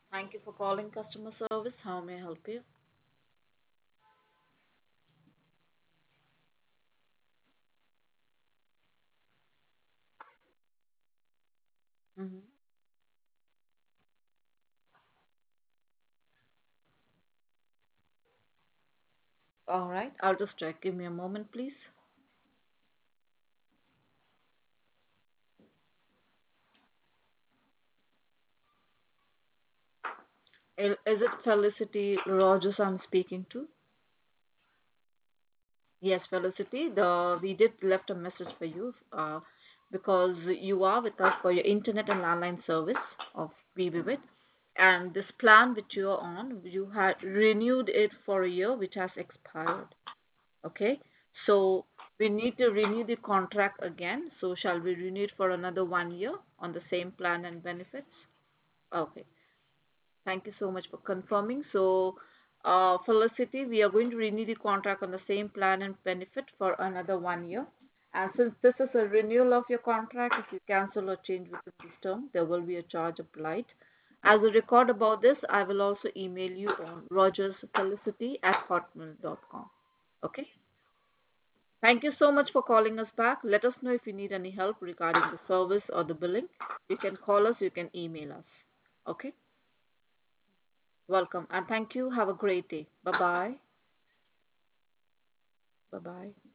Thank you for calling customer service. How may I help you? Hmm. All right, I'll just check. Give me a moment, please. Is it Felicity Rogers I'm speaking to? Yes, Felicity. We did left a message for you because you are with us for your internet and landline service of BBWIT, and this plan which you are on, you had renewed it for a year, which has expired. Okay, so we need to renew the contract again. So shall we renew it for another 1 year on the same plan and benefits? Okay, thank you so much for confirming. So, Felicity, we are going to renew the contract on the same plan and benefit for another 1 year. And since this is a renewal of your contract, if you cancel or change within this term, there will be a charge applied. As a record about this, I will also email you on rogersfelicity@hotmail.com. Okay. Thank you so much for calling us back. Let us know if you need any help regarding the service or the billing. You can call us, you can email us. Okay? Welcome and thank you. Have a great day. Bye bye. Bye bye.